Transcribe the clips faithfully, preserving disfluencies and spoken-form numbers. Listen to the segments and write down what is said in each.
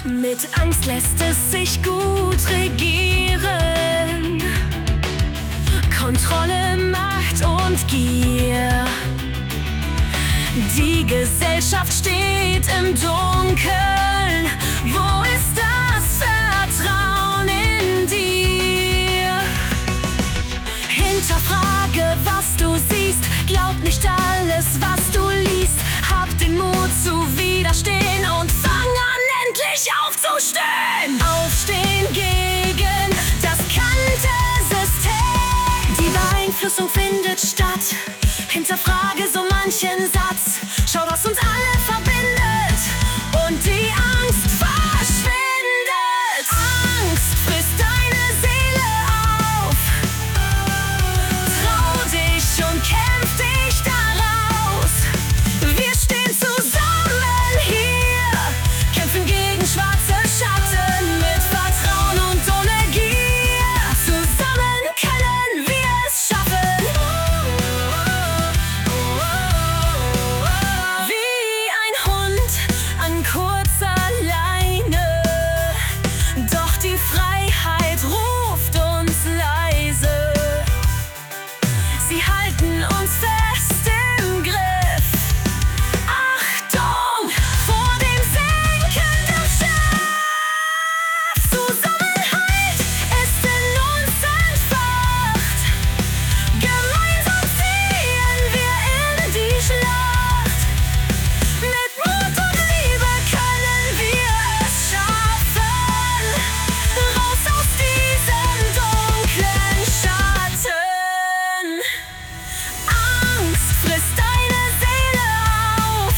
Mit Angst lässt es sich gut regieren. Kontrolle, Macht und Gier. Die Gesellschaft steht im Dunkeln. Wo ist das Vertrauen in dir? Hinterfrage, was du siehst. Glaub nicht alles, was du liest. Hab den Mut zu widerstehen und fang an, endlich aufzustehen. Aufstehen gegen das kante System. Die Beeinflussung findet statt. Hinterfrage so manchen Satz. Schau, was uns alle verbindet und die Angst verschwindet. Angst frisst deine Seele auf. Trau dich und kämpf dich daraus. Wir stehen zusammen hier, kämpfen gegen schwarze Schatten mit Vertrauen und ohne Gier. Zusammen können wir es schaffen. Wie ein Hund an kurzer Leine, doch die Freiheit ruft uns leise. Sie halten uns fest im Griff. Achtung vor dem sinkenden Schiff. Zusammenhalt ist in uns entfacht. Gemeinsam ziehen wir in die Schlacht. Mit Mut und Liebe können wir es schaffen. Raus aus diesem dunklen Schatten. Angst frisst deine Seele auf.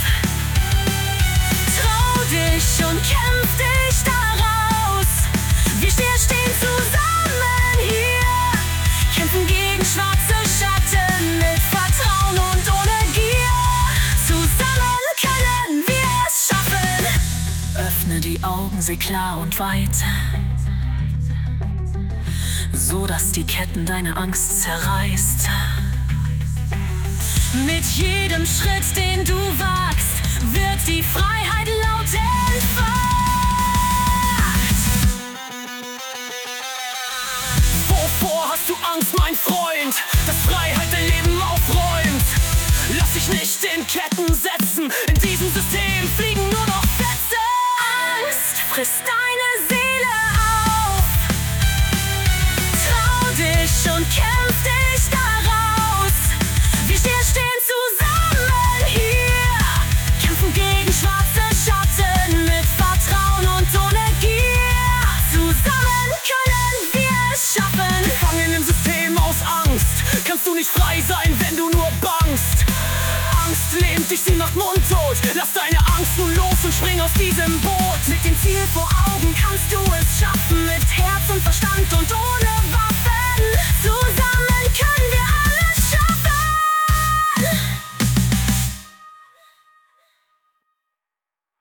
Trau dich und kämpf dich daraus. Wir stehen stehen zusammen hier, kämpfen gegen schwarze Schatten mit Vertrauen und ohne Gier. Zusammen können wir es schaffen. Öffne die Augen, seh klar und weit, so dass die Ketten deine Angst zerreißt. Mit jedem Schritt, den du wagst, wird die Freiheit laut entfacht. Wovor hast du Angst, mein Freund? Dass Freiheit dein Leben aufräumt. Lass dich nicht in Ketten setzen. In diesem System fliegen nur noch Sätze. Angst frisst deine Seele auf. Trau dich und kämpf dich daraus. Wir stehen, stehen zusammen hier, kämpfen gegen schwarze Schatten mit Vertrauen und ohne Gier. Zusammen können wir es schaffen. Gefangen im System aus Angst kannst du nicht frei sein, wenn du nur bangst. Angst lähmt dich, sie macht mundtot. Lass deine Angst nun los und spring aus diesem Boot. Mit dem Ziel vor Augen kannst du es schaffen. Mit Herz und Verstand